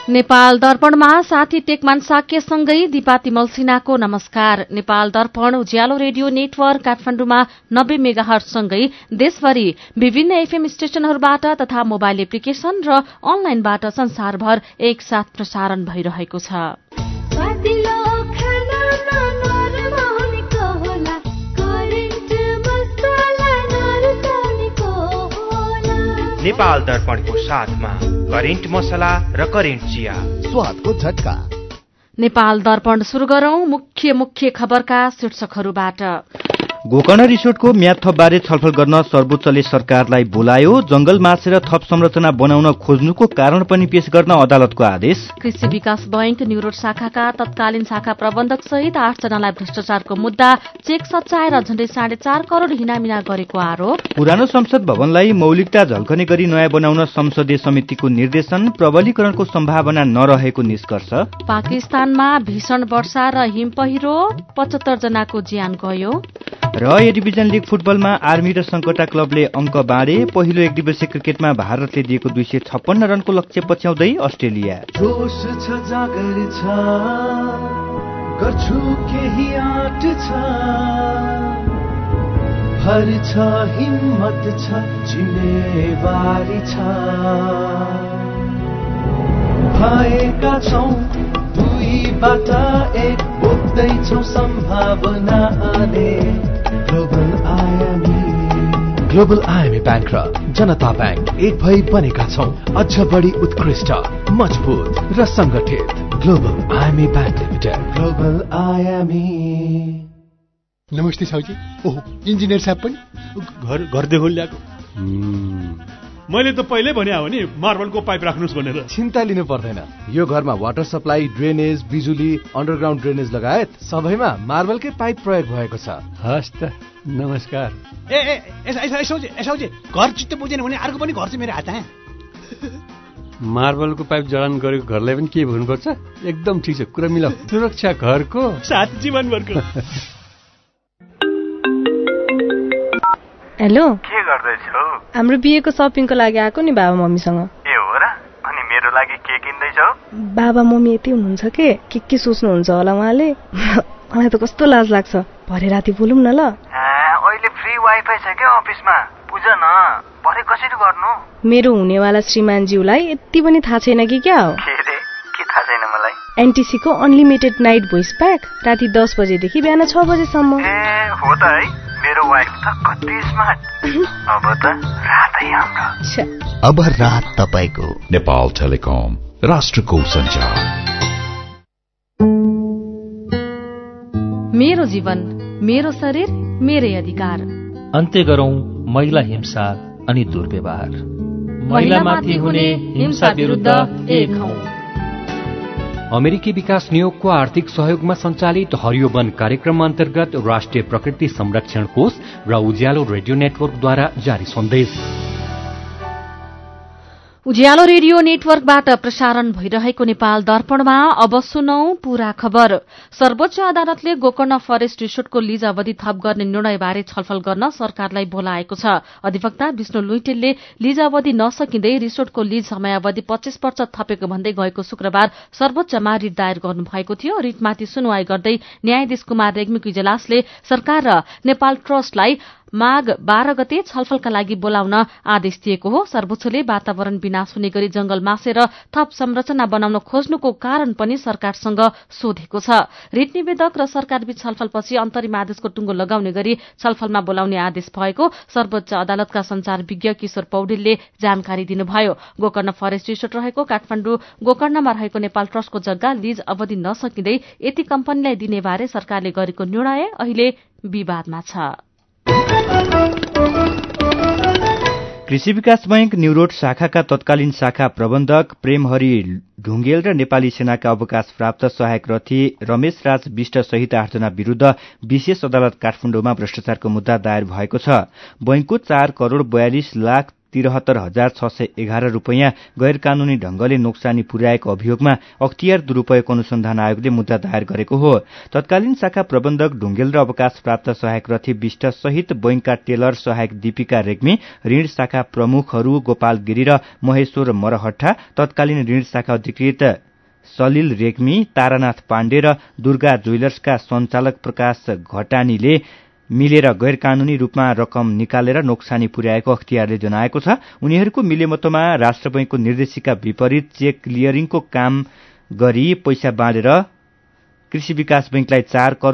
नेपाल दर्पणमा साथी टेकमान साक्यसँगै दिपा तिमल सिन्हाको नमस्कार। नेपाल दर्पण उज्यालो रेडियो नेटवर्क काठमाडौँमा 90 मेगाहर्जसँगै देशभरि विभिन्न एफएम स्टेशनहरूबाट तथा मोबाइल एप्लिकेशन र अनलाइनबाट संसारभर एकसाथ प्रसारण भइरहेको छ। नेपाल दर्पणको साथमा करेन्ट मसला र करेन्ट चिया, स्वादको झट्का। नेपाल दर्पण सुरु गरौं मुख्य खबरका शीर्षकहरूबाट। गोकर्ण रिसोर्टको म्याद थपबारे छलफल गर्न सर्वोच्चले सरकारलाई बोलायो। जंगल मासेर थप संरचना बनाउन खोज्नुको कारण पनि पेश गर्न अदालतको आदेश। कृषि विकास बैंक न्युरोड शाखाका तत्कालीन शाखा प्रबन्धक सहित 8 जनालाई भ्रष्टाचारको मुद्दा, चेक सच्याएर झण्डै 4.5 करोड़ हिनामिना गरेको आरोप। पुरानो संसद भवनलाई मौलिकता झल्कने गरी नयाँ बनाउन संसदीय समितिको निर्देशन, प्रबलीकरणको सम्भावना नरहेको निष्कर्ष। पाकिस्तानमा भीषण वर्षा र हिमपहिरो, 75 जनाको ज्यान गयो। र ए डिभिजन लीग फुटबलमा आर्मी र संकटा क्लबले अंक बाँडे। पहिलो एक दिवसीय क्रिकेटमा भारतले दिएको 256 रनको लक्ष्य पछ्याउँदै अस्ट्रेलिया। जोश छ, जागर छ, गर्छु केही आँट छ, भर छ, हिम्मत छ, जिम्मेवारी छ, भएका छौं दुईबाट एक, बोक्दैछौं सम्भावना आने। ग्लोबल आइएमए बैंक र जनता बैंक एक भई बनेका छौं अझ बढी उत्कृष्ट, मजबुत र संगठित। Global IME bank limited. Global IME. नमस्ते साउजी। ओहो, इन्जिनियर साहब पनि घर देखो ल्याएको। मैले त पहिल्यै भने हो नि मार्बलको पाइप राख्नुस् भनेर। चिन्ता लिनु पर्दैन। यो घरमा वाटर सप्लाई, ड्रेनेज, बिजुली, अन्डरग्राउन्ड ड्रेनेज लगायत सबैमा मार्बलकै पाइप प्रयोग भएको छ। हस् त, नमस्कार। घर चित्त बुझेन भने अर्को पनि घर चाहिँ मेरो हात आयो। मार्बलको पाइप जडान गरेको घरलाई पनि के भन्नुपर्छ? एकदम ठिक छ, कुरा मिलाऊ। सुरक्षा घरको साथ जीवनभरको। हेलो, के गर्दैछौ? हाम्रो बिहेको सपिङको लागि आएको नि बाबा मम्मीसँग। ए हो र? अनि मेरो लागि के किन्दैछौ? बाबा मम्मी यति हुनुहुन्छ के सोच्नुहुन्छ होला उहाँले। मलाई त कस्तो लाज लाग्छ। भरे राति बोलौँ न ल। अहिले फ्री वाइफाई छ के अफिसमा? बुझ न, भरे कसरी गर्नु? मेरो हुनेवाला श्रीमानज्यूलाई यति पनि थाहा छैन कि क्या हो? के थाहा छैन मलाई? एनटीसी को अनलिमिटेड नाइट भोइस प्याक, राति 10 बजेदेखि बिहान 6 बजेसम्म। ए हो त है, मेरो वाइफ त कति स्मार्ट। अब त रातै हाम्रो। अब रात तपाईको। नेपाल टेलिकम, राष्ट्रको सञ्चार। मेरो जीवन, मेरो शरीर, मेरै अधिकार। अन्त्य गरौं महिला हिंसा अनि दुर्व्यवहार। महिलामाथि हुने हिंसा विरुद्ध एक हौं। अमेरिकी विकास नियोगको आर्थिक सहयोगमा सञ्चालित हरियो वन कार्यक्रम अन्तर्गत राष्ट्रिय प्रकृति संरक्षण कोष र उज्यालो रेडियो नेटवर्कद्वारा जारी सन्देश। उज्यालो रेडियो नेटवर्कबाट प्रसारण भइरहेको नेपाल दर्पणमा अब सुनौं पूरा खबर। सर्वोच्च अदालतले गोकर्ण फरेस्ट रिसोर्टको लीज अवधि थप गर्ने निर्णयबारे छलफल गर्न सरकारलाई बोलाएको छ। अधिवक्ता विष्णु लुइटेलले लीज अवधि नसकिँदै रिसोर्टको लीज समयावधि 25 वर्ष थपेको भन्दै गएको शुक्रबार सर्वोच्चमा रिट दायर गर्नुभएको थियो। रिटमाथि सुनवाई गर्दै न्यायाधीश कुमार रेग्मीको इजलासले सरकार र नेपाल ट्रस्टलाई माघ 12 गते छलफलका लागि बोलाउन आदेश दिएको हो। सर्वोच्चले वातावरण विनाश हुने गरी जंगल मासेर थप संरचना बनाउन खोज्नुको कारण पनि सरकारसँग सोधेको छ। रिट निवेदक र सरकारबीच छलफलपछि अन्तरिम आदेशको टुङ्गो लगाउने गरी छलफलमा बोलाउने आदेश भएको सर्वोच्च अदालतका संचार विज्ञ किशोर पौडेलले जानकारी दिनुभयो। गोकर्ण फरेस्ट रिसोर्ट रहेको काठमाडौँ गोकर्णमा रहेको नेपाल ट्रस्टको जग्गा लीज अवधि नसकिँदै यति कम्पनीलाई दिने बारे सरकारले गरेको निर्णय अहिले विवादमा छ। कृषि विकास बैंक न्युरोड शाखाका तत्कालीन शाखा प्रबन्धक प्रेमहरि ढुङ्गेल र नेपाली सेनाका अवकाश प्राप्त सहायक रथी रमेश राज विष्ट सहित 8 जना विरूद्ध विशेष अदालत काठमाडौँमा भ्रष्टाचारको मुद्दा दायर भएको छ। बैंकको 4 करोड़ 42 लाख 73,611 रुपैयाँ गैर कानूनी ढंगले नोक्सानी पुर्याएको अभियोगमा अख्तियार दुरूपयोग अनुसन्धान आयोगले मुद्दा दायर गरेको हो। तत्कालीन शाखा प्रबन्धक ढुंगेल र अवकाश प्राप्त सहायक रथी विष्ट सहित बैंकका टेलर सहायक दीपिका रेग्मी, ऋण शाखा प्रमुखहरू गोपाल गिरी र महेश्वर मरहट्टा, तत्कालीन ऋण शाखा अधिकृत सलिल रेग्मी, तारानाथ पाण्डे र दुर्गा ज्वेलर्सका सञ्चालक प्रकाश घटानीले मिलेर गैर कानूनी रूपमा रकम निकालेर नोक्सानी पुर्याएको अख्तियारले जनाएको छ। उनीहरूको मिलेमतोमा राष्ट्र बैंकको निर्देशिका विपरीत चेक क्लियरिङको काम गरी पैसा बाँडेर कृषि विकास बैंकलाई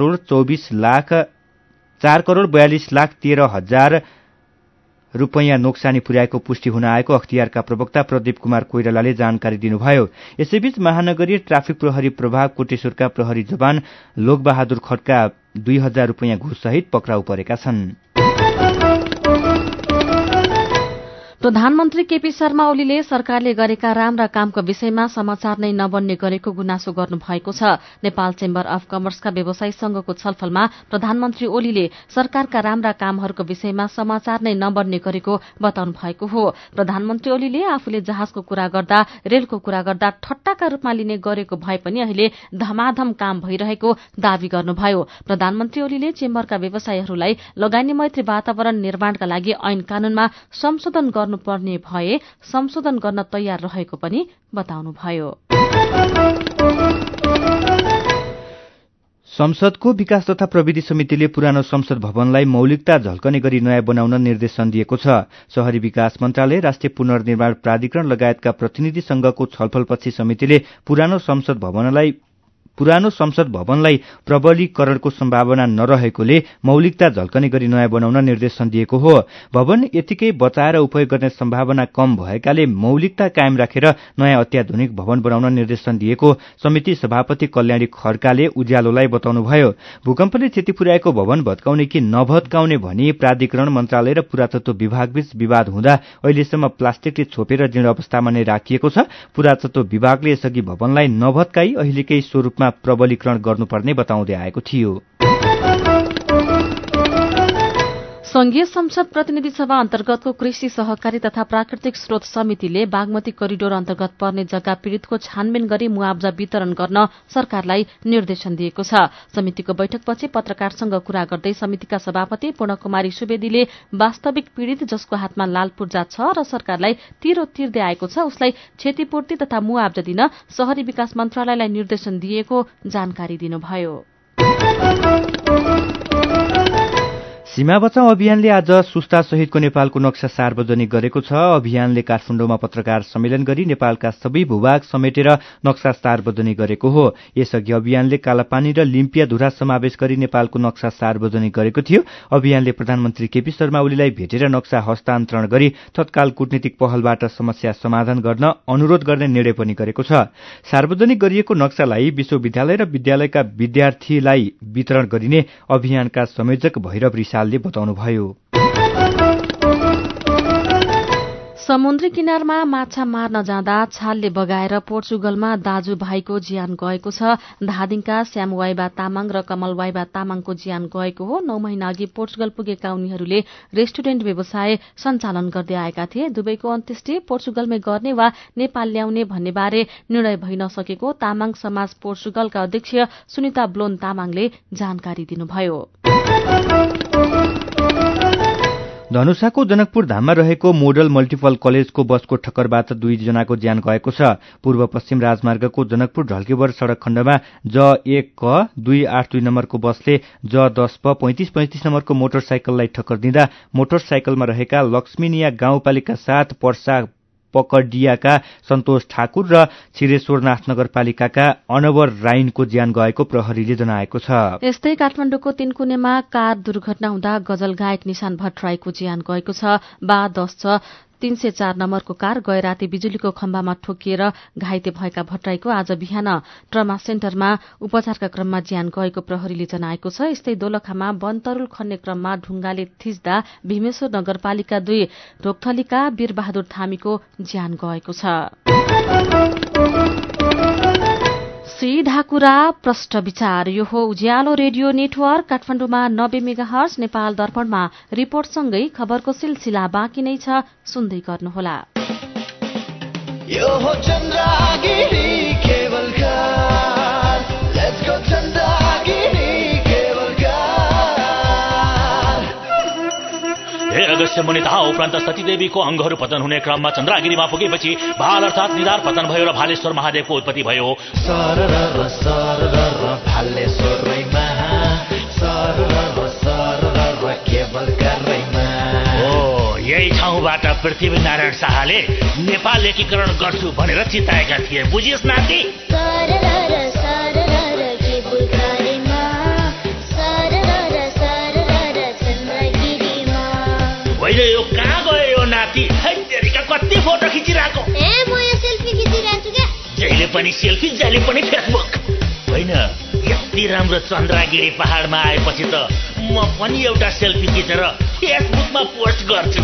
4,42,13,000 रुपैयाँ नोक्सानी पुर्याएको पुष्टि हुन आएको अख्तियारका प्रवक्ता प्रदीप कुमार कोइरालाले जानकारी दिनुभयो। यसैबीच महानगरीय ट्राफिक प्रहरी प्रभाग कोटेश्वरका प्रहरी जवान लोकबहादुर खड्का 2,000 रुपैयाँ घुससहित पक्राउ परेका छन्। प्रधानमन्त्री केपी शर्मा ओलीले सरकारले गरेका राम्रा कामको विषयमा समाचार नै नबन्ने गरेको गुनासो गर्नुभएको छ। नेपाल चेम्बर अफ कमर्सका व्यवसायी संघको छलफलमा प्रधानमन्त्री ओलीले सरकारका राम्रा कामहरूको विषयमा समाचार नै नबन्ने गरेको बताउनु भएको हो। प्रधानमन्त्री ओलीले आफूले जहाजको कुरा गर्दा, रेलको कुरा गर्दा ठट्टाका रूपमा लिने गरेको भए पनि अहिले धमाधम काम भइरहेको दावी गर्नुभयो। प्रधानमन्त्री ओलीले चेम्बरका व्यवसायीहरूलाई लगानी मैत्री वातावरण निर्माणका लागि ऐन कानूनमा संशोधन गर्नुपर्ने भए संशोधन गर्न तयार रहेको पनि बताउनुभयो। संसदको विकास तथा प्रविधि समितिले पुरानो संसद भवनलाई मौलिकता झल्कने गरी नयाँ बनाउन निर्देशन दिएको छ। शहरी विकास मन्त्रालय, राष्ट्रिय पुनर्निर्माण प्राधिकरण लगायतका प्रतिनिधि संघको छलफलपछि समितिले पुरानो संसद भवनलाई प्रबलीकरणको सम्भावना नरहेकोले मौलिकता झल्कने गरी नयाँ बनाउन निर्देशन दिएको हो। भवन यतिकै बचाएर उपयोग गर्ने सम्भावना कम भएकाले मौलिकता कायम राखेर नयाँ अत्याधुनिक भवन बनाउन निर्देशन दिएको समिति सभापति कल्याणी खड्काले उज्यालोलाई बताउनुभयो। भूकम्पले क्षति पुर्याएको भवन भत्काउने कि नभत्काउने भनी प्राधिकरण, मन्त्रालय र पुरातत्व विभागबीच विवाद हुँदा अहिलेसम्म प्लास्टिकले छोपेर जीर्ण अवस्थामा नै राखिएको छ। पुरातत्व विभागले यसअघि भवनलाई नभत्काई अहिलेकै स्वरूपमा प्रबलीकरण गर्नुपर्ने बताउँदै आएको थियो। संघीय संसद प्रतिनिधि सभा अन्तर्गतको कृषि सहकारी तथा प्राकृतिक स्रोत समितिले बागमती करिडोर अन्तर्गत पर्ने जग्गा पीड़ितको छानबिन गरी मुआवजा वितरण गर्न सरकारलाई निर्देशन दिएको छ। समितिको बैठकपछि पत्रकारसँग कुरा गर्दै समितिका सभापति पूर्णकुमारी सुवेदीले वास्तविक पीड़ित जसको हातमा लाल पूर्जा छ र सरकारलाई तिरो तिर्दै आएको छ उसलाई क्षतिपूर्ति तथा मुआवजा दिन शहरी विकास मन्त्रालयलाई निर्देशन दिएको जानकारी दिनुभयो। सीमा बचाउ अभियानले आज सुस्ता सहितको नेपालको नक्सा सार्वजनिक गरेको छ। अभियानले काठमाडौँमा पत्रकार सम्मेलन गरी नेपालका सबै भूभाग समेटेर नक्सा सार्वजनिक गरेको हो। यसअघि अभियानले कालापानी र लिम्पियाधुरा समावेश गरी नेपालको नक्सा सार्वजनिक गरेको थियो। अभियानले प्रधानमन्त्री केपी शर्मा ओलीलाई भेटेर नक्सा हस्तान्तरण गरी तत्काल कूटनीतिक पहलबाट समस्या समाधान गर्न अनुरोध गर्ने निर्णय पनि गरेको छ। सार्वजनिक गरिएको नक्सालाई विश्वविद्यालय र विद्यालयका विद्यार्थीलाई वितरण गरिने अभियानका संयोजक भैरव रिसालले बताउनुभयो। समुद्री किनारमा माछा मार्न जाँदा छालले बगाएर पोर्चुगलमा दाजु भाइको ज्यान गएको छ। धादिङका श्याम वाइबा तामाङ र कमल वाइबा तामाङको ज्यान गएको हो। 9 महिना अघि पोर्चुगल पुगेका उनीहरूले रेस्टुरेन्ट व्यवसाय सञ्चालन गर्दै आएका थिए। दुवैको अन्त्येष्टि पोर्चुगलमै गर्ने वा नेपाल ल्याउने भन्ने बारे निर्णय भइ नसकेको तामाङ समाज पोर्चुगलका अध्यक्ष सुनिता ब्लोन तामाङले जानकारी दिनुभयो। धनुषाको जनकपुर धाममा रहेको मोडल मल्टिपल कलेजको बसको ठक्करबाट 2 जनाको ज्यान गएको छ। पूर्व पश्चिम राजमार्गको जनकपुर ढल्केवर सड़क खण्डमा J1 क 282 नम्बरको बसले J10 प 3535 नम्बरको मोटरसाइकललाई ठक्कर दिँदा मोटरसाइकलमा रहेका लक्ष्मीनिया गाउँपालिका 7 पर्सा पकडियाका सन्तोष ठाकुर र छिरेश्वरनाथ नगरपालिकाका अनवर राइनको ज्यान गएको प्रहरीले जनाएको छ। यस्तै काठमाडौँको तीनकुनेमा कार दुर्घटना हुँदा गजल गायक निशान भट्टराईको ज्यान गएको छ। 304 नम्बरको कार गए राति बिजुलीको खम्बामा ठोकिएर घाइते भएका भट्टराईको आज बिहान ट्रमा सेन्टरमा उपचारका क्रममा ज्यान गएको प्रहरीले जनाएको छ। यस्तै दोलखामा वनतरुल खन्ने क्रममा ढुङ्गाले थिच्दा भीमेश्वर नगरपालिका 2 ढोकथलीका वीरबहादुर थामीको ज्यान गएको छ। सीधा कुरा प्रष्ट विचार। यो हो उज्यालो रेडियो नेटवर्क काठमाडौँमा 90 मेगाहर्ज, नेपाल दर्पणमा रिपोर्टसँगै खबरको सिलसिला बाँकी नै छ, सुन्दै गर्नुहोला। यो हो Chandragiri cable car, let's go Chandragiri cable car. हे अगस्त्य मुनि तहा उपरान्त सतीदेवीको अङ्गहरू पतन हुने क्रममा चन्द्रगिरीमा पुगेपछि भाल अर्थात् निधार पतन भयो र भालेश्वर महादेवको उत्पत्ति भयो। यही ठाउँबाट पृथ्वीनारायण शाहले नेपाल एकीकरण गर्छु भनेर चिताएका थिए, बुझिस् नाति? होइन यो कहाँ गयो यो नाति? कति फोटो खिचिरहेको? म यो सेल्फी खिचिरहेको छु क्या। जहिले पनि सेल्फी, जहिले पनि फेसबुक। होइन यति राम्रो चन्द्रगिरी पहाडमा आएपछि त म पनि एउटा सेल्फी खिचेर फेसबुकमा पोस्ट गर्छु।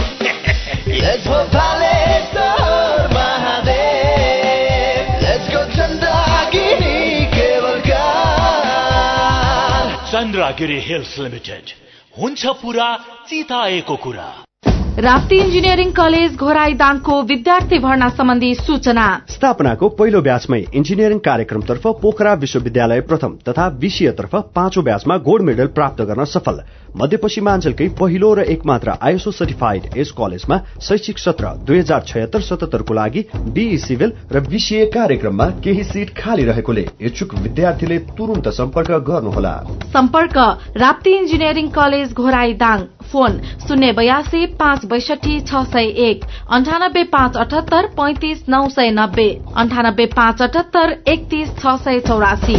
चन्द्रगिरी हिल्स लिमिटेड, हुन्छ पुरा चिताएको कुरा। राप्ती इन्जिनियरिङ कलेज घोराईदाङको विद्यार्थी भर्ना सम्बन्धी सूचना। स्थापनाको पहिलो ब्याचमै इन्जिनियरिङ कार्यक्रमतर्फ पोखरा विश्वविद्यालय प्रथम तथा विषयतर्फ 5औं ब्याचमा गोल्ड मेडल प्राप्त गर्न सफल। मध्यपश्चिमाञ्चलकै पहिलो र एकमात्र आईएसओ सर्टिफाइड यस कलेजमा शैक्षिक सत्र 2076-77 को लागि बीई सिभिल र विषय कार्यक्रममा केही सिट खाली रहेकोले इच्छुक विद्यार्थीले तुरुन्त सम्पर्क गर्नुहोला। सम्पर्क राप्ती इन्जिनियरिङ कलेज घोराईदाङ, फोन 082 562 601, 98 578 35 990, 98 578 31 684।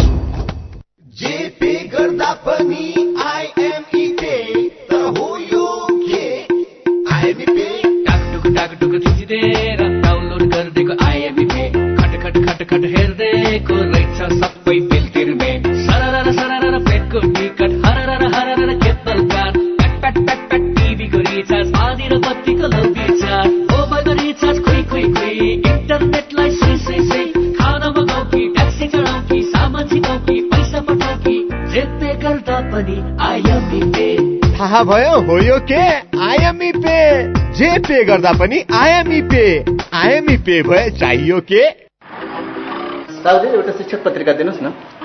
जेपी गर्दा पनि आईएमई पे त हो यो के? आईएमई पे टाक टुक थिचिदेर डाउनलोड गरिदिएको आईएमई पे खट खट खट खट हेर्दैको रहेछ सबै बिल तिर्ने। सरर सरर प्लेटको टिकट हरर हरर केबल कार, प्याट प्याट प्याट प्याट टिभीको रिचार्ज, पानी र बत्तीको लौटी चार्ज, मोबाइलको रिचार्ज खोइ खोइ खोइ, इन्टरनेटलाई सही सही सही, खाना मगाउ कि ट्याक्सी चढाउ कि सामान सिकाउ कि पैसा पठाउ कि, जेपे गर्दा पनि आईएमई पे। थाहा भयो हो यो के? IME pay. जेपे गर्दा पनि आईएमई पे। आईएमई पे भए चाहियो के? साउजी एउटा शिक्षक पत्रिका दिनुस् न।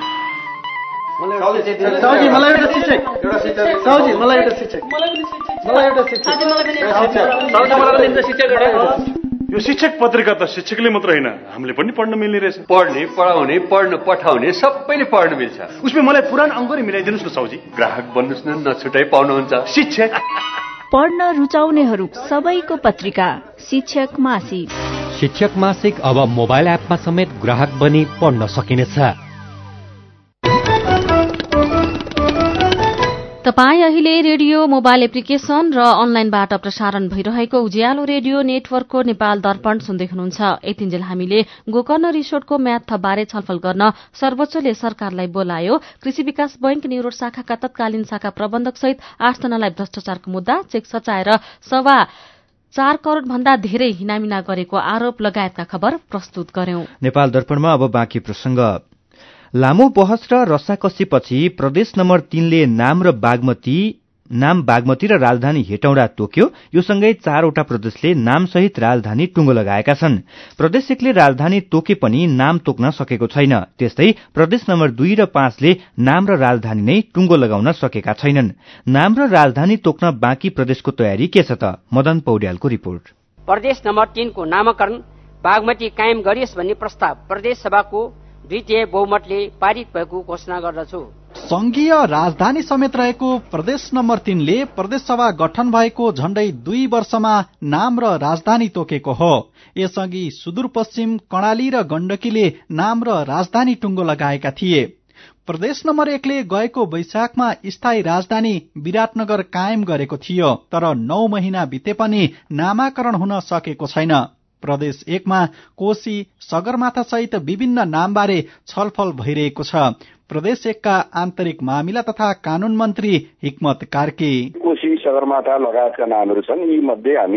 साउजी मलाई एउटा शिक्षक। साउजी मलाई एउटा शिक्षक। मलाई एउटा शिक्षक। साउजी मलाई एउटा शिक्षक। यो शिक्षक पत्रिका त शिक्षकले मात्र होइन, हामीले पनि पढ्न मिल्ने रहेछ। पढ्ने, पढाउने, पढ्न पठाउने सबैले पढ्न मिल्छ। उसमा मलाई पुरानो अङ्करै मिलाइदिनुस् न साउजी। ग्राहक बन्नुस् न, नछुटाइ पाउनुहुन्छ। शिक्षक पढ्न रुचाउनेहरू सबैको पत्रिका शिक्षक मासिक। शिक्षक मासिक अब मोबाइल एपमा समेत ग्राहक बनी पढ्न सकिनेछ। तपाई अहिले रेडियो मोबाइल एप्लिकेशन र अनलाइनबाट प्रसारण भइरहेको उज्यालो रेडियो नेटवर्कको नेपाल दर्पण सुन्दै हुनुहुन्छ। यतिन्जेल हामीले गोकर्ण रिसोर्टको म्याद थपबारे छलफल गर्न सर्वोच्चले सरकारलाई बोलायो। कृषि विकास बैंक न्युरोड शाखाका तत्कालीन शाखा प्रबन्धक सहित 8 जनालाई भ्रष्टाचारको मुद्दा, चेक सचाएर 4.25 करोड़ भन्दा धेरै हिनामिना गरेको आरोप लगायतका खबर प्रस्तुत गर्यौं। नेपाल दर्पणमा अब बाँकी प्रसंग। लामो बहस र रसाकसीपछि प्रदेश नम्बर 3 ले नाम बागमती र राजधानी हेटौँडा तोक्यो। यो सँगै 4वटा प्रदेशले नामसहित राजधानी टुङ्गो लगाएका छन्। प्रदेश 1 ले राजधानी तोके पनि नाम तोक्न सकेको छैन। त्यस्तै प्रदेश नम्बर 2 र 5 ले नाम र राजधानी नै टुङ्गो लगाउन सकेका छैनन्। नाम र राजधानी तोक्न बाँकी प्रदेशको तयारी के छ त? मदन पौड्यालको रिपोर्ट। प्रदेश नम्बर 3 को नामकरण बागमती कायम गरियोस् भन्ने प्रस्ताव प्रदेश सभाको द्वितीय बहुमतले पारित भएको घोषणा गर्दछु। संघीय राजधानी समेत रहेको प्रदेश नम्बर 3 ले प्रदेश सभा गठन भएको झण्डै 2 वर्षमा नाम र राजधानी तोकेको हो। यसअघि सुदूरपश्चिम कर्णाली र गण्डकीले नाम र राजधानी टुङ्गो लगाएका थिए। प्रदेश नम्बर 1 ले गएको वैशाखमा स्थायी राजधानी विराटनगर कायम गरेको थियो, तर 9 महिना बिते पनि नामाकरण हुन सकेको छैन। प्रदेश 1 मा कोशी, सगरमाथा सहित विभिन्न नामबारे छलफल भइरहेको छ। प्रदेश 1 का आन्तरिक मामिला तथा कानून मन्त्री हिक्मत कार्की। कोशी, सगरमाथा लगायतका नामहरू छन्। यी मध्ये हामी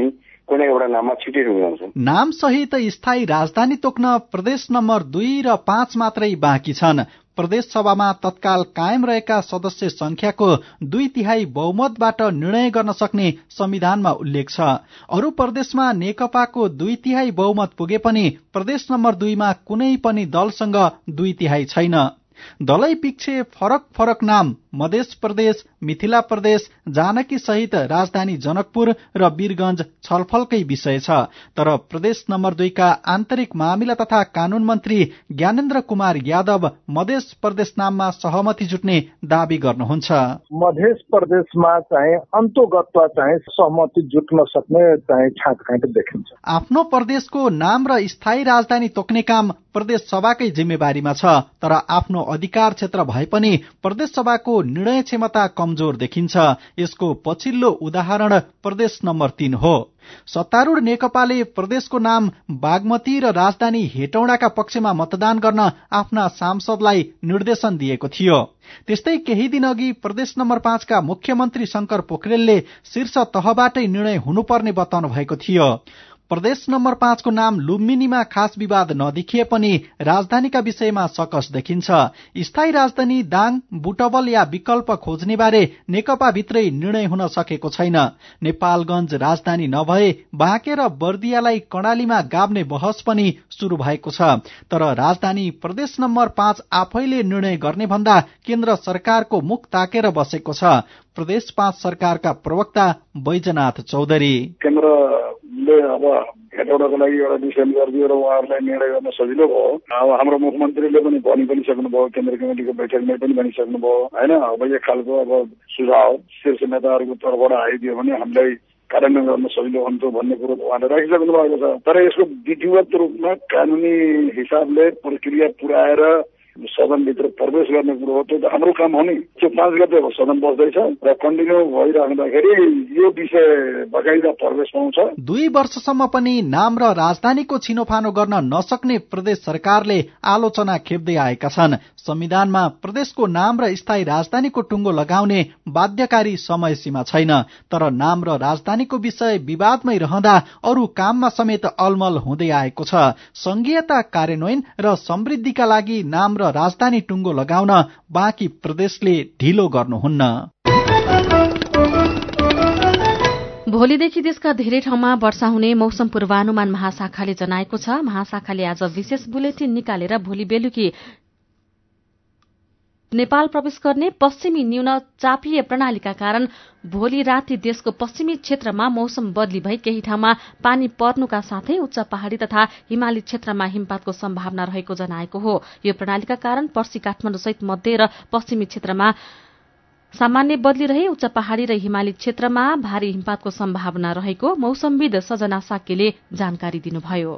कुनै एउटा नाममा छिटै रुँगाउँछन्। नाम सहित स्थायी राजधानी तोक्न प्रदेश नम्बर 2 र 5 मात्रै बाँकी छन्। प्रदेश सभामा तत्काल कायम रहेका सदस्य संख्याको 2/3 बहुमतबाट निर्णय गर्न सक्ने संविधानमा उल्लेख छ। अरू प्रदेशमा नेकपाको 2/3 बहुमत पुगे पनि प्रदेश नम्बर 2 मा कुनै पनि दलसँग 2/3 छैन। दलै पिच्छे फरक फरक नाम मध्य प्रदेश, मिथिला प्रदेश, जानकी सहित राजधानी जनकपुर र वीरगंज छलफलकै विषय छ। तर प्रदेश नम्बर 2 का आन्तरिक मामिला तथा कानून मन्त्री ज्ञानेन्द्र कुमार यादव मध्य प्रदेश नाममा सहमति जुट्ने दावी गर्नुहुन्छ। मध्य प्रदेशमा चाहिँ अन्तोगतमा चाहिँ सहमति जुट्न सक्ने चाहिँ छाँटकाँट देखिन्छ। आफ्नो प्रदेशको नाम र स्थायी राजधानी तोक्ने काम प्रदेश सभाकै जिम्मेवारीमा छ। तर आफ्नो अधिकार क्षेत्र भए पनि प्रदेश सभाको निर्णय क्षमता कमजोर देखिन्छ। यसको पछिल्लो उदाहरण प्रदेश नम्बर 3 हो। सत्तारूढ़ नेकपाले प्रदेशको नाम बागमती र राजधानी हेटौडाका पक्षमा मतदान गर्न आफ्ना सांसदलाई निर्देशन दिएको थियो। त्यस्तै केही दिन अघि प्रदेश नम्बर 5 का मुख्यमन्त्री शंकर पोखरेलले शीर्ष तहबाटै निर्णय हुनुपर्ने बताउनु भएको थियो। प्रदेश नम्बर 5 को नाम लुम्बिनीमा खास विवाद नदेखिए पनि राजधानीका विषयमा सकस देखिन्छ। स्थायी राजधानी दाङ, बुटवल या विकल्प खोज्ने बारे नेकपा भित्रै निर्णय हुन सकेको छैन। नेपालगंज राजधानी नभए बाँके र बर्दियालाई कर्णालीमा गाभ्ने बहस पनि शुरू भएको छ। तर राजधानी प्रदेश नम्बर 5 आफैले निर्णय गर्ने भन्दा केन्द्र सरकारको मुख ताकेर बसेको छ। प्रदेश 5 सरकारका प्रवक्ता बैजनाथ चौधरी केन्द्रले अब हेटौडाको लागि एउटा डिसिजन गरिदियो र उहाँहरूलाई निर्णय गर्न सजिलो भयो। अब हाम्रो मुख्यमन्त्रीले पनि भनि सक्नुभयो, केन्द्र कमिटिको बैठकमै पनि भनिसक्नुभयो होइन। अब एक खालको अब सुझाव शीर्ष नेताहरूको तर्फबाट आइदियो भने हामीलाई कार्यान्वयन गर्न सजिलो हुन्थ्यो भन्ने कुरो उहाँले राखिसक्नु भएको छ। तर यसको विधिवत रूपमा कानुनी हिसाबले प्रक्रिया पुर्याएर सदनभित्र प्रवेश गर्ने कुरो हो। त्यो त हाम्रो काम हो नि। त्यो 5 गते सदन बस्दैछ र कन्टिन्यू भइराख्दाखेरि यो विषय बकाइदा प्रवेश पाउँछ। 2 वर्षसम्म पनि नाम र राजधानीको छिनोफानो गर्न नसक्ने प्रदेश सरकारले आलोचना खेप्दै आएका छन्। संविधानमा प्रदेशको नाम र स्थायी राजधानीको टुङ्गो लगाउने बाध्यकारी समय सीमा छैन। तर नाम र राजधानीको विषय विवादमै रहँदा अरू काममा समेत अलमल हुँदै आएको छ। संघीयता कार्यान्वयन र समृद्धिका लागि नाम र राजधानी टुङ्गो लगाउन बाँकी प्रदेशले ढिलो गर्नुहुन्न। भोलिदेखि देशका धेरै ठाउँमा वर्षा हुने मौसम पूर्वानुमान महाशाखाले जनाएको छ। महाशाखाले आज विशेष बुलेटिन निकालेर भोलि बेलुकी नेपाल प्रवेश गर्ने पश्चिमी न्यून चापीय प्रणालीका कारण भोलि राति देशको पश्चिमी क्षेत्रमा मौसम बदली भई केही ठाउँमा पानी पर्नुका साथै उच्च पहाड़ी तथा हिमाली क्षेत्रमा हिमपातको सम्भावना रहेको जनाएको हो। यो प्रणालीका कारण पर्सी काठमाडौँ सहित मध्य र पश्चिमी क्षेत्रमा सामान्य बदली रहे उच्च पहाड़ी र हिमाली क्षेत्रमा भारी हिमपातको सम्भावना रहेको मौसमविद सजना साक्यले जानकारी दिनुभयो।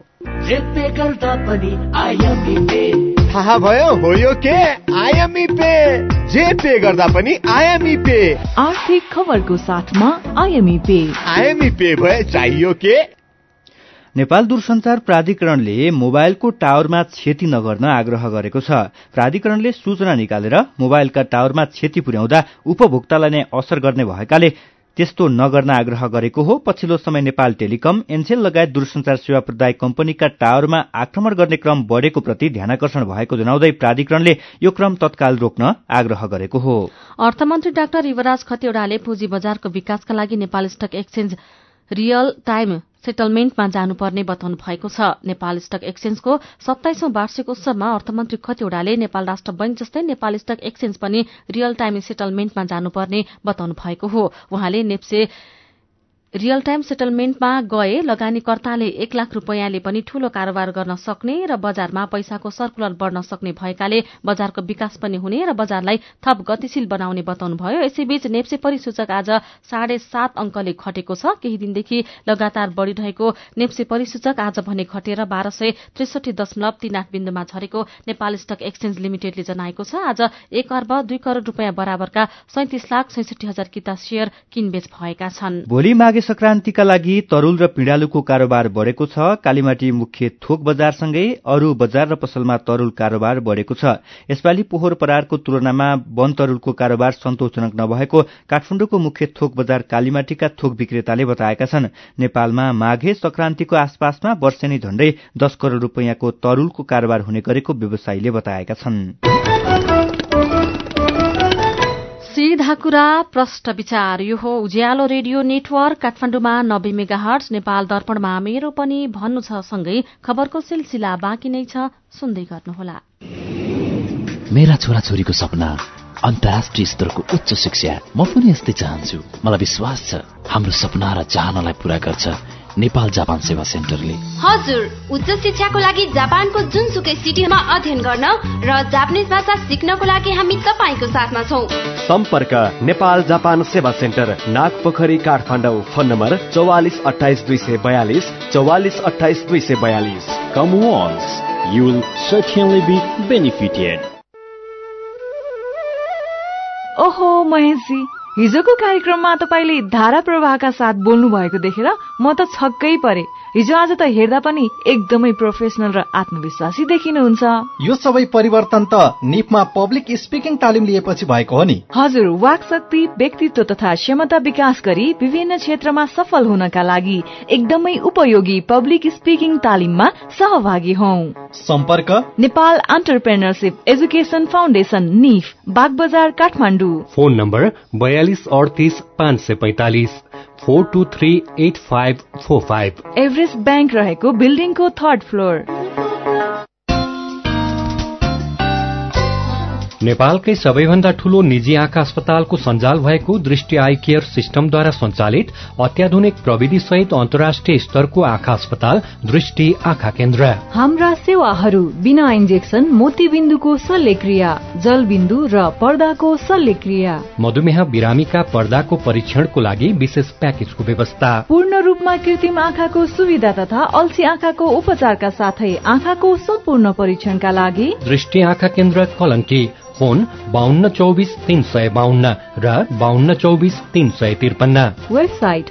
थाहा भयो हो यो के आइएमई पे जे पे गर्दा पनि आइएमई पे आर्थिक खबरको साथमा आइएमई पे भए चाहियो के। नेपाल दूरसञ्चार प्राधिकरणले मोबाइलको टावरमा क्षति नगर्न आग्रह गरेको छ। प्राधिकरणले सूचना निकालेर मोबाइलका टावरमा क्षति पुर्याउँदा उपभोक्तालाई नै असर गर्ने भएकाले त्यस्तो नगर्न आग्रह गरेको हो। पछिल्लो समय नेपाल टेलिकम, एनसेल लगायत दूरसञ्चार सेवा प्रदायक कम्पनीका टावरमा आक्रमण गर्ने क्रम बढ़ेको प्रति ध्यानाकर्षण भएको जनाउँदै प्राधिकरणले यो क्रम तत्काल रोक्न आग्रह गरेको हो। अर्थमन्त्री डाक्टर युवराज खतिवड़ाले पुँजी बजारको विकासका लागि Nepal stock exchange real time सेटलमेन्टमा जानुपर्ने बताउनु भएको छ। नेपाल स्टक एक्सचेन्जको 27औं वार्षिक उत्सवमा अर्थमन्त्री खतिवड़ाले नेपाल राष्ट्र बैंक जस्तै नेपाल स्टक एक्सचेन्ज पनि रियल टाइम सेटलमेन्टमा जानुपर्ने बताउनु भएको हो। उहाँले नेप्से रियल टाइम सेटलमेन्टमा गए लगानीकर्ताले 1 लाख रूपैयाँले पनि ठूलो कारोबार गर्न सक्ने र बजारमा पैसाको सर्कुलर बढ़न सक्ने भएकाले बजारको विकास पनि हुने र बजारलाई थप गतिशील बनाउने बताउनुभयो। यसैबीच नेप्से परिसूचक आज 7.5 अंकले घटेको छ। केही दिनदेखि लगातार बढ़िरहेको नेप्से परिसूचक आज भने घटेर 1263.38 बिन्दुमा झरेको नेपाल स्टक एक्सचेन्ज लिमिटेडले जनाएको छ। आज 1 अर्ब 2 करोड़ रूपैयाँ बराबरका 37,66,000 किता शेयर किनबेच भएका छन्। भोलि माघे माघे संक्रान्तिका लागि तरुल र पिँडालुको कारोबार बढेको छ। कालीमाटी मुख्य थोक बजारसँगै अरू बजार र पसलमा तरुल कारोबार बढेको छ। यसपालि पोहोर परारको तुलनामा वन तरुलको कारोबार सन्तोषजनक नभएको काठमाडौँको मुख्य थोक बजार कालीमाटीका थोक विक्रेताले बताएका छन्। नेपालमा माघे संक्रान्तिको आसपासमा वर्षेनी झण्डै 10 करोड़ रुपैयाँको तरुलको कारोबार हुने गरेको व्यवसायीले बताएका छन्। सीधा कुरा प्रष्ट विचार। यो हो उज्यालो रेडियो नेटवर्क काठमाडौँमा 90 मेगाहर्ट्ज, नेपाल दर्पणमा मेरो पनि भन्नु छ सँगै खबरको सिलसिला बाँकी नै छ, सुन्दै गर्नुहोला। मेरा छोराछोरीको सपना अन्तर्राष्ट्रिय स्तरको उच्च शिक्षा, म पनि यस्तै चाहन्छु। मलाई विश्वास छ हाम्रो सपना र चाहनालाई पूरा गर्छ नेपाल जापान सेवा सेन्टरले। हजुर, उच्च शिक्षाको लागि जापानको जुनसुकै सिटीमा अध्ययन गर्न र जापानिज भाषा सिक्नको लागि हामी तपाईको साथमा छौं। सम्पर्क नेपाल जापान सेवा centre, Nagpokhari, Kathmandu. Phone number 44 28 242 44 28 242। Come once, you will certainly be benefited. ओहो महेशजी, हिजोको कार्यक्रममा तपाईले धारा प्रवाहका साथ बोल्नु भएको देखेर म त छक्कै परे। हिजो आज त हेर्दा पनि एकदमै प्रोफेसनल र आत्मविश्वासी देखिनुहुन्छ। यो सबै परिवर्तन त निपमा पब्लिक स्पिकिङ तालिम लिएपछि भएको हो नि। हजुर, वाक शक्ति, व्यक्तित्व तथा क्षमता विकास गरी विभिन्न क्षेत्रमा सफल हुनका लागि एकदमै उपयोगी पब्लिक स्पिकिङ तालिममा सहभागी हौं। सम्पर्क नेपाल एन्टरप्रेन्योरशिप एजुकेसन फाउन्डेशन, निफ, Bagbazar, Kathmandu. Phone number 42 38 545 4238545। Everest bank रहेको बिल्डिङको 3rd फ्लोर। नेपालकै सबैभन्दा ठूलो निजी आँखा अस्पतालको सञ्जाल भएको दृष्टि आई केयर सिस्टमद्वारा सञ्चालित अत्याधुनिक प्रविधि सहित अन्तर्राष्ट्रिय स्तरको आँखा अस्पताल दृष्टि आँखा केन्द्र। हाम्रा सेवाहरू बिना इन्जेक्सन, मोतीबिन्दुको शल्यक्रिया, जलबिन्दु र पर्दाको शल्यक्रिया, मधुमेह बिरामीका पर्दाको परीक्षणको लागि विशेष प्याकेजको व्यवस्था, पूर्ण रूपमा कृत्रिम आँखाको सुविधा तथा अल्छी आँखाको उपचारका साथै आँखाको सम्पूर्ण परीक्षणका लागि दृष्टि आँखा केन्द्र कलंकी। फोन 5224 352 र 5224 353। Website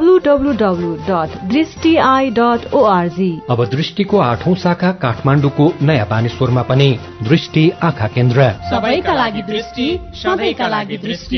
www.drishtieye.org। अब दृष्टिको 8औं शाखा काठमाडौँको नयाँ बानेश्वरमा पनि दृष्टि आँखा केन्द्र। सबैका लागि दृष्टि, सबैका लागि दृष्टि।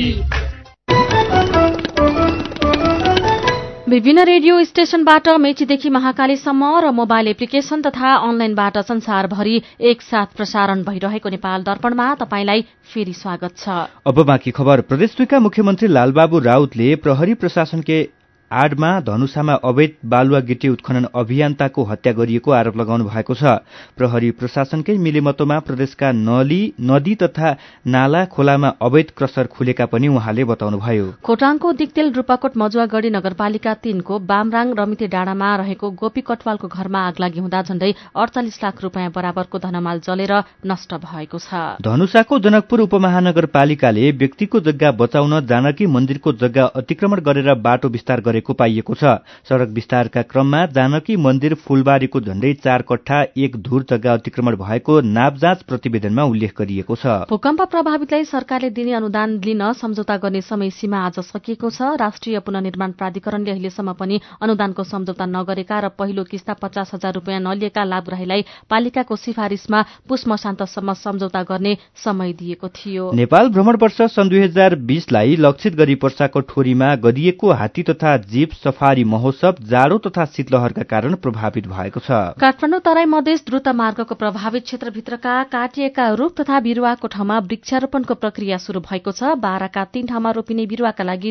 विभिन्न रेडियो स्टेशनबाट मेचीदेखि महाकालीसम्म र मोबाइल एप्लिकेशन तथा अनलाइनबाट संसारभरि एकसाथ प्रसारण भइरहेको नेपाल दर्पणमा तपाईंलाई फेरि स्वागत छ। अब बाँकी खबर। प्रदेश 2 का मुख्यमन्त्री लालबाबु राउतले प्रहरी प्रशासनकै आडमा धनुषामा अवैध बालुवा गिटी उत्खनन अभियन्ताको हत्या गरिएको आरोप लगाउनु भएको छ। प्रहरी प्रशासनकै मिलेमतोमा प्रदेशका नदी तथा नाला खोलामा अवैध क्रसर खुलेका पनि उहाँले बताउनुभयो। खोटाङको दिक्तेल रूपाकोट मजुवागढ़ी नगरपालिका 3 को बामराङ रमिते डाँडामा रहेको गोपी कटवालको घरमा आगलागी हुँदा झण्डै 48 लाख रुपियाँ बराबरको धनमाल जलेर नष्ट भएको छ। धनुषाको जनकपुर उपमहानगरपालिकाले व्यक्तिको जग्गा बचाउन जानकी मन्दिरको जग्गा अतिक्रमण गरेर बाटो विस्तार गरे पाइएको छ। सड़क विस्तारका क्रममा जानकी मन्दिर फूलबारीको झण्डै 4 कट्ठा 1 धुर जग्गा अतिक्रमण भएको नाप जाँच प्रतिवेदनमा उल्लेख गरिएको छ। भूकम्प प्रभावितलाई सरकारले दिने अनुदान लिन सम्झौता गर्ने समय सीमा आज सकिएको छ। राष्ट्रिय पुनर्निर्माण प्राधिकरणले अहिलेसम्म पनि अनुदानको सम्झौता नगरेका र पहिलो किस्ता 50,000 रुपियाँ नलिएका लाभग्राहीलाई पालिकाको सिफारिशमा पुष मसान्तसम्म सम्झौता गर्ने समय दिएको थियो। नेपाल भ्रमण वर्ष सन् 2020 लाई लक्षित गरी पर्साको ठोरीमा गरिएको हात्ती तथा जीप सफारी महोत्सव जाडो तथा शीतलहरका कारण प्रभावित भएको छ। काठमाडौँ तराई मधेस द्रुत मार्गको प्रभावित क्षेत्रभित्रका काटिएका रूख तथा बिरूवाको ठाउँमा वृक्षारोपणको प्रक्रिया शुरू भएको छ। बाराका 3 ठाउँमा रोपिने बिरूवाका लागि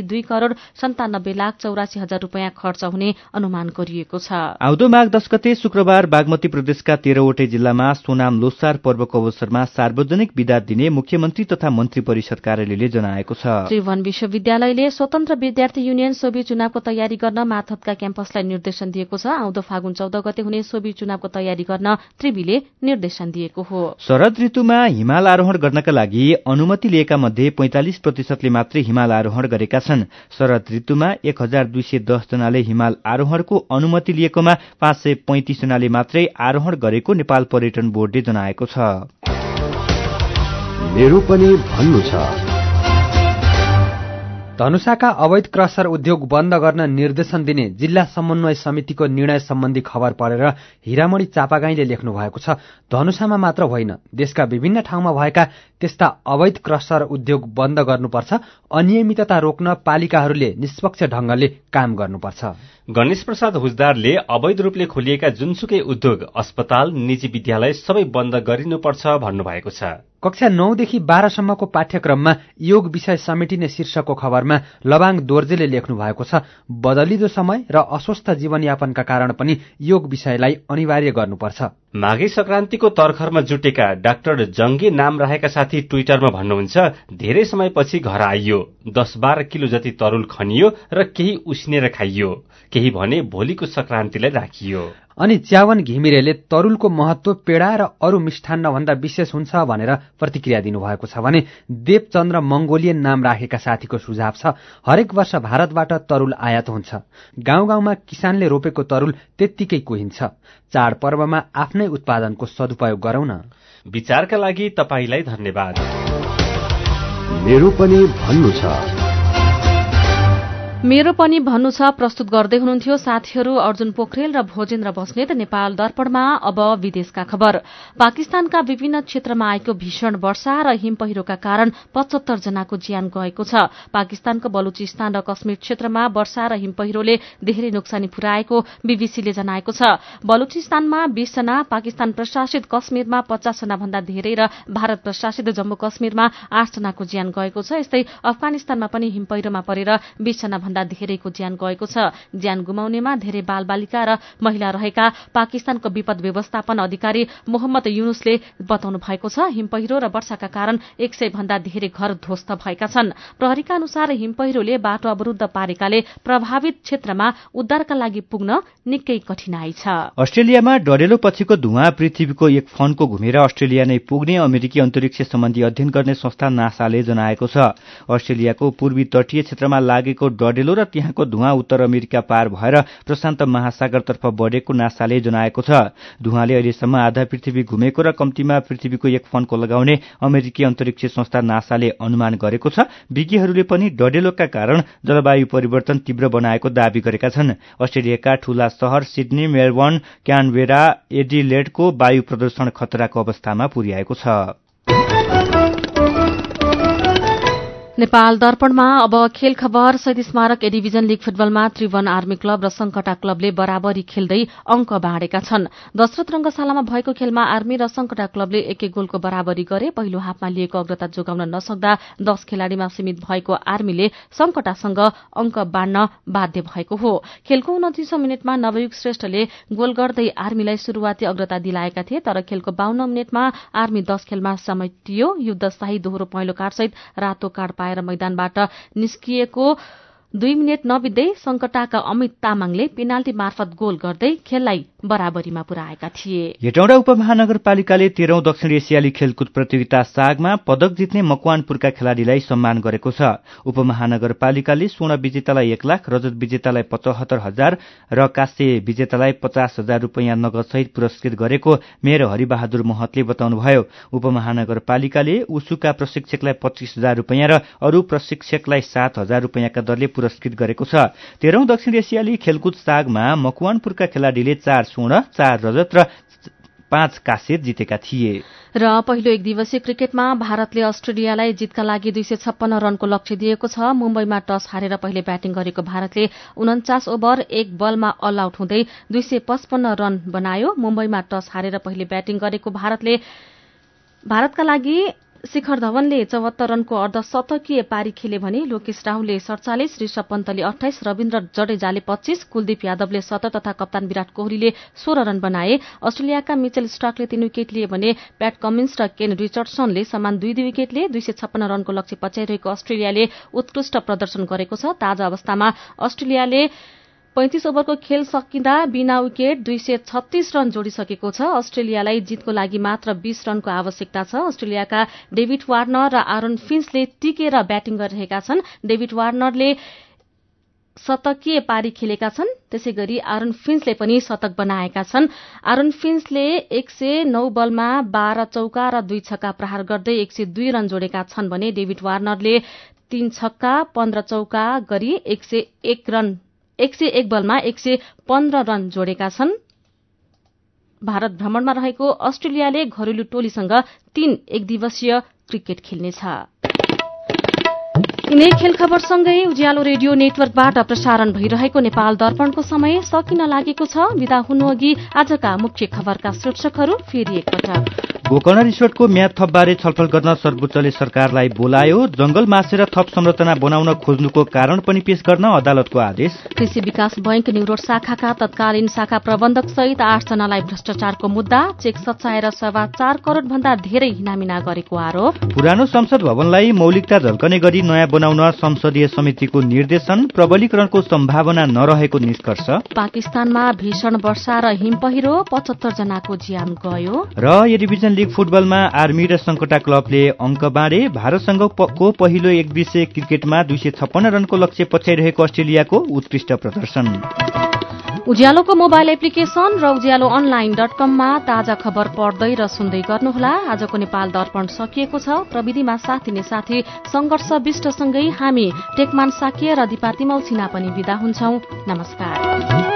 2,97,84,000 रुपियाँ खर्च हुने अनुमान गरिएको छ। आउँदो माघ 10 गते शुक्रबार बागमती प्रदेशका 13वटै जिल्लामा सोनाम लोसार पर्वको अवसरमा सार्वजनिक बिदा दिने मुख्यमन्त्री तथा मन्त्री परिषद कार्यालयले जनाएको छ। त्रिभुवन विश्वविद्यालयले स्वतन्त्र विद्यार्थी युनियन सोभि चुनावको तयारी गर्न माथतका क्याम्पसलाई निर्देशन दिएको छ। आउँदो फागुन 14 गते हुने सोभि चुनावको तयारी गर्न त्रिविले निर्देशन दिएको हो। शरद ऋतुमा हिमाल आरोहण गर्नका लागि अनुमति लिएका मध्ये 45% मात्रै हिमाल आरोहण गरेका छन्। शरद ऋतुमा 1210 जनाले हिमाल आरोहणको अनुमति लिएकोमा 535 जनाले मात्रै आरोहण गरेको नेपाल पर्यटन बोर्डले जनाएको छ। मेरो पनि भन्नु छ। धनुषाका अवैध क्रसर उद्योग बन्द गर्न निर्देशन दिने जिल्ला समन्वय समितिको निर्णय सम्बन्धी खबर पढेर हिरामणी चापागाईले लेख्नु भएको छ। धनुषामा मात्र होइन, देशका विभिन्न ठाउँमा भएका त्यस्ता अवैध क्रसर उद्योग बन्द गर्नुपर्छ। अनियमितता रोक्न पालिकाहरूले निष्पक्ष ढंगले काम गर्नुपर्छ। गणेश प्रसाद हुजदारले अवैध रूपले खोलिएका जुनसुकै उद्योग, अस्पताल, निजी विद्यालय सबै बन्द गरिनुपर्छ भन्नुभएको छ। कक्षा 9 देखि 12 सम्मको पाठ्यक्रममा योग विषय समेटिने शीर्षकको खबरमा लबाङ दोर्जेले लेख्नु भएको छ। बदलिदो समय र अस्वस्थ जीवनयापनका कारण पनि योग विषयलाई अनिवार्य गर्नुपर्छ। माघे संक्रान्तिको तर्खरमा जुटेका डाक्टर जंगे नाम रहेका साथी ट्विटरमा भन्नुहुन्छ, धेरै समयपछि घर आइयो, 10-12 किलो जति तरुल खनियो र केही उसिनेर खाइयो, केही भने भोलिको संक्रान्तिलाई राखियो। अनि च्यावन घिमिरेले तरुलको महत्व पेडा र अरू मिष्ठान्न भन्दा विशेष हुन्छ भनेर प्रतिक्रिया दिनुभएको छ भने देवचन्द्र मंगोलियन नाम राखेका साथीको सुझाव छ, हरेक वर्ष भारतबाट तरुल आयात हुन्छ। गाउँ गाउँमा किसानले रोपेको तरुल त्यत्तिकै कुहिन्छ। चाडपर्वमा आफ्नै उत्पादनको सदुपयोग गरौं न। विचारका लागि तपाईलाई धन्यवाद। मेरो पनि भन्नु छ। मेरो पनि भन्नु छ प्रस्तुत गर्दै हुनुहुन्थ्यो साथीहरू अर्जुन पोखरेल र भोजेन्द्र बस्नेत। नेपाल दर्पणमा अब विदेशका खबर। पाकिस्तानका विभिन्न क्षेत्रमा आएको भीषण वर्षा र हिमपहिरोका कारण 75 जनाको ज्यान गएको छ। पाकिस्तानको बलुचिस्तान र कश्मीर क्षेत्रमा वर्षा र हिमपहिरोले धेरै नोक्सानी पुर्याएको बीबीसीले जनाएको छ। बलुचिस्तानमा 20 जना, पाकिस्तान प्रशासित कश्मीरमा 50 जना भन्दा धेरै र भारत प्रशासित जम्मू कश्मीरमा 8 जनाको ज्यान गएको छ। यस्तै अफगानिस्तानमा पनि हिमपहिरोमा परेर 20 जना भन्दा धेरैको ज्यान गएको छ। ज्यान गुमाउनेमा धेरै बालबालिका र महिला रहेका पाकिस्तानको विपद व्यवस्थापन अधिकारी मोहम्मद युनुसले बताउनु भएको छ। हिमपहिरो र वर्षाका कारण 100 भन्दा धेरै घर ध्वस्त भएका छन्। प्रहरीका अनुसार हिमपहिरोले बाटो अवरुद्ध पारेकाले प्रभावित क्षेत्रमा उद्धारका लागि पुग्न निकै कठिनाई छ। अस्ट्रेलियामा डढेलो पछिको धुवाँ पृथ्वीको एक फनको घुमेर अस्ट्रेलिया नै पुग्ने अमेरिकी अन्तरिक्ष सम्बन्धी अध्ययन गर्ने संस्था नासाले जनाएको छ। अस्ट्रेलियाको पूर्वी तटीय क्षेत्रमा लागेको डढेलो र त्यहाँको धुवाँ उत्तर अमेरिका पार भएर प्रशान्त महासागरतर्फ बढेको नासाले जनाएको छ। धुवाँले अहिलेसम्म आधा पृथ्वी घुमेको र कम्तीमा पृथ्वीको एक फनको लगाउने अमेरिकी अन्तरिक्ष संस्था नासाले अनुमान गरेको छ। विज्ञहरूले पनि डढेलोका कारण जलवायु परिवर्तन तीव्र बनाएको दावी गरेका छन्। अस्ट्रेलियाका ठूला शहर सिडनी, मेलबर्न, क्यानबेरा, एडिलेडको वायु प्रदूषण खतराको अवस्थामा पुर्याएको छ। नेपाल दर्पणमा अब खेल खबर। शहीद स्मारक ए डिभिजन लीग फुटबलमा त्रिभुवन आर्मी क्लब र संकटा क्लबले बराबरी खेल्दै अंक बाँडेका छन्। दशरथ रंगशालामा भएको खेलमा आर्मी र संकटा क्लबले एक गोलको बराबरी गरे। पहिलो हाफमा लिएको अग्रता जोगाउन नसक्दा 10 खेलाड़ीमा सीमित भएको आर्मीले संकटासँग अंक बाँड्न बाध्य भएको हो। खेलको 29औं मिनेटमा नवयुग श्रेष्ठले गोल गर्दै आर्मीलाई शुरूआती अग्रता दिलाएका थिए, तर खेलको 52औं मिनेटमा आर्मी 10 खेलमा समेटियो। युद्धशाही दोहोरो पहेँलो कार्ड सहित रातो कार्ड पाएर मैदानबाट निस्किएको 2 मिनेट नबित्दै संकटाका अमित तामाङले पेनाल्टी मार्फत गोल गर्दै खेललाई बराबरीमा पुर्याएका थिए। हेटौँडा उपमहानगरपालिकाले 13औं दक्षिण एसियाली खेलकुद प्रतियोगिता सागमा पदक जित्ने मकवानपुरका खेलाड़ीलाई सम्मान गरेको छ। उपमहानगरपालिकाले स्वर्ण विजेतालाई 1 लाख, रजत विजेतालाई 75,000 र काँस्य विजेतालाई 50,000 रुपैयाँ नगदसहित पुरस्कृत गरेको मेयर हरिबहादुर महतले बताउनुभयो। उपमहानगरपालिकाले उसुका प्रशिक्षकलाई 25,000 रुपैयाँ र अरू प्रशिक्षकलाई 7,000 रुपैयाँका दरले पुरस्कृत गरेको छ। 13औं दक्षिण एसियाली खेलकुद सागमा मकवानपुरका खेलाड़ीले 4 स्वर्ण, 4 रजत र 5 काँस्य जितेका थिए। र पहिलो एक दिवसीय क्रिकेटमा भारतले अस्ट्रेलियालाई जितका लागि 256 रनको लक्ष्य दिएको छ। मुम्बईमा टस हारेर पहिले ब्याटिङ गरेको भारतले 49 ओभर 1 बलमा अल आउट हुँदै 255 रन बनायो। मुम्बईमा टस हारेर पहिले ब्याटिङ गरेको भारतका लागि शिखर धवनले 74 रनको अर्धशतकीय पारी खेले भने लोकेश राहुलले 47, ऋषभ पन्तले 28, रविन्द्र जडेजाले 25, कुलदीप यादवले 17 तथा कप्तान विराट कोहलीले 16 रन बनाए। अस्ट्रेलियाका मिचेल स्टार्कले 3 विकेट लिए भने प्याट कमिन्स र केन रिचर्डसनले समान 2-2 विकेट लिए। 256 रनको लक्ष्य पछ्याइरहेको अस्ट्रेलियाले उत्कृष्ट प्रदर्शन गरेको छ। ताजा अवस्थामा अस्ट्रेलियाले 35 ओभरको खेल सकिँदा बिना विकेट 236 रन जोडिसकेको छ। अस्ट्रेलियालाई जितको लागि मात्र 20 रनको आवश्यकता छ। अस्ट्रेलियाका डेभिड वार्नर र आरोन फिन्चले टिकेर ब्याटिङ गरिरहेका छन्। डेभिड वार्नरले शतकीय पारी खेलेका छन्, त्यसैगरी आरोन फिन्चले पनि शतक बनाएका छन्। आरोन फिन्चले 109 बलमा 12 चौका र 2 छक्का प्रहार गर्दै 102 रन जोडेका छन् भने डेभिड वार्नरले 3 छक्का 15 चौका गरी 101 बलमा 115 रन जोडेका छन्। भारत भ्रमणमा रहेको अस्ट्रेलियाले घरेलु टोलीसँग 3 एकदिवसीय क्रिकेट खेल्नेछ। यिनै खेल खबरसँगै उज्यालो रेडियो नेटवर्कबाट प्रसारण भइरहेको नेपाल दर्पणको समय सकिन लागेको छ। विदा हुनुअघि आजका मुख्य खबरका शीर्षकहरू फेरि एकपटक। गोकर्ण रिसोर्टको म्याद थपबारे छलफल गर्न सर्वोच्चले सरकारलाई बोलायो। जंगल मासेर थप संरचना बनाउन खोज्नुको कारण पनि पेश गर्न अदालतको आदेश। कृषि विकास बैंक न्युरोड शाखाका तत्कालीन शाखा प्रबन्धक सहित 8 जनालाई भ्रष्टाचारको मुद्दा। चेक सच्याएर 4.25 करोड़ भन्दा धेरै हिनामिना गरेको आरोप। पुरानो संसद भवनलाई मौलिकता झल्कने गरी नयाँ बनाउन संसदीय समितिको निर्देशन। प्रबलीकरणको सम्भावना नरहेको निष्कर्ष। पाकिस्तानमा भीषण वर्षा र हिमपहिरो 75 जनाको ज्यान गयो। र डिभिजन लीग फुटबलमा आर्मी र संकटा क्लबले अंक बाँडे। भारतसँगको पहिलो एकदिवसीय क्रिकेटमा 256 रनको लक्ष्य पछ्याइरहेको अस्ट्रेलियाको उत्कृष्ट प्रदर्शन। उज्यालोको मोबाइल एप्लिकेशन र उज्यालोअनलाइन.com ताजा खबर पढ्दै र सुन्दै गर्नुहोला। आजको नेपाल दर्पण सकिएको छ। प्रविधिमा साथ दिने साथी संघर्ष विष्टसँगै हामी टेकमान साकिया र दिपा तिमल सिन्हा पनि बिदा हुन्छौं। नमस्कार।